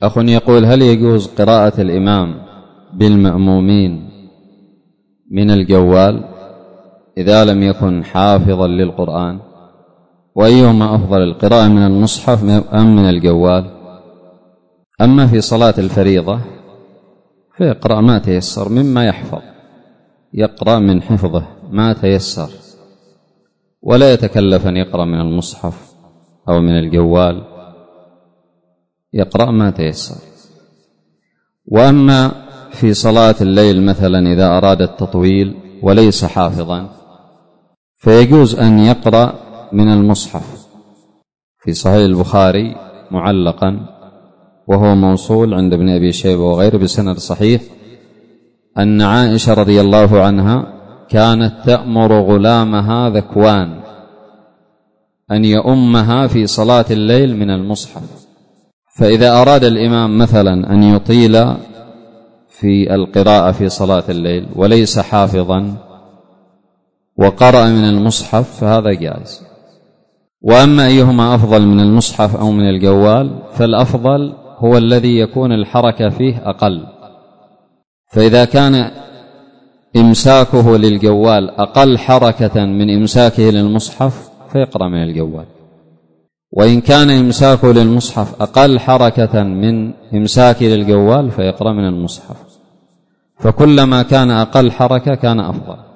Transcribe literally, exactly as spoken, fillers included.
أخ يقول: هل يجوز قراءة الإمام بالمأمومين من الجوال إذا لم يكن حافظا للقرآن؟ وأيهما أفضل، القراءة من المصحف أم من الجوال؟ أما في صلاة الفريضة فيقرأ ما تيسر مما يحفظ، يقرأ من حفظه ما تيسر، ولا يتكلف أن يقرأ من المصحف أو من الجوال، يقرأ ما تيسر. وأما في صلاة الليل مثلا إذا أراد التطويل وليس حافظا فيجوز أن يقرأ من المصحف. في صحيح البخاري معلقا وهو موصول عند ابن أبي شيبة وغيره بسند صحيح أن عائشة رضي الله عنها كانت تأمر غلامها ذكوان أن يؤمها في صلاة الليل من المصحف. فإذا أراد الإمام مثلا أن يطيل في القراءة في صلاة الليل وليس حافظا وقرأ من المصحف فهذا جائز. وأما أيهما أفضل من المصحف أو من الجوال فالأفضل هو الذي يكون الحركة فيه أقل. فإذا كان إمساكه للجوال أقل حركة من إمساكه للمصحف فيقرأ من الجوال، وإن كان إمساكه للمصحف أقل حركة من إمساكه للجوال فيقرأ من المصحف، فكلما كان أقل حركة كان أفضل.